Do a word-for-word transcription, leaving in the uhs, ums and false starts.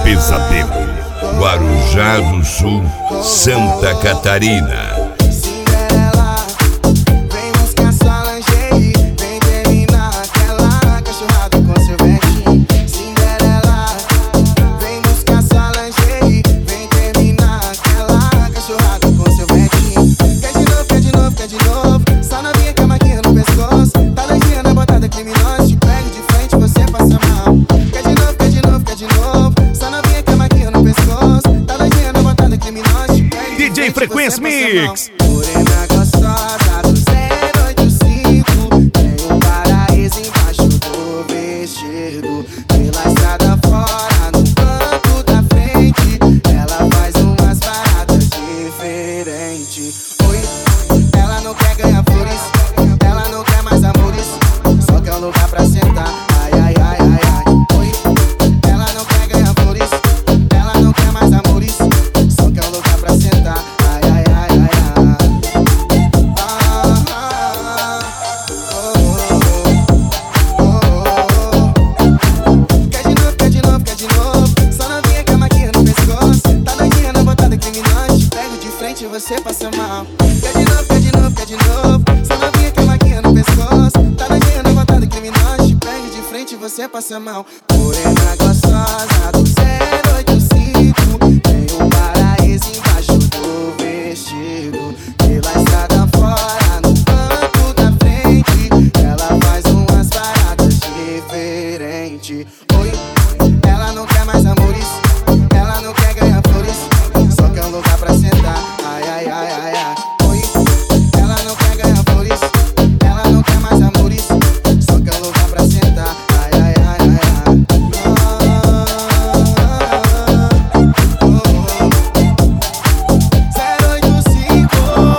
Pesadelo, Guarujá do Sul, Santa Catarina. D J Frequência Mix. Morena gostosa do zero oito cinco, tem um paraíso embaixo do vestido. Pela estrada fora, no banco da frente, ela faz umas paradas diferentes. Oi, ela não quer ganhar flores, ela não quer mais amores, só quer um lugar pra sentar. Ai, ai, ai, ai, ai. Oi, ela não quer ganhar flores, ela não quer mais amores, só quer um lugar pra sentar. Você passa mal. Quer de novo, quer de novo, quer de novo. Só novinha com a maquinha no pescoço. Tá novinha na vontade criminosa. Te pego de frente e você passa mal. Morena gostosa do zero oito cinco, tem um paraíso embaixo do vestido. Pela estrada fora, no banco da frente, ela faz umas paradas diferentes. Oi, ela não quer mais amores, ela não quer ganhar flores, só quer um lugar pra sentar. Ai, ai, ai, ai, ai.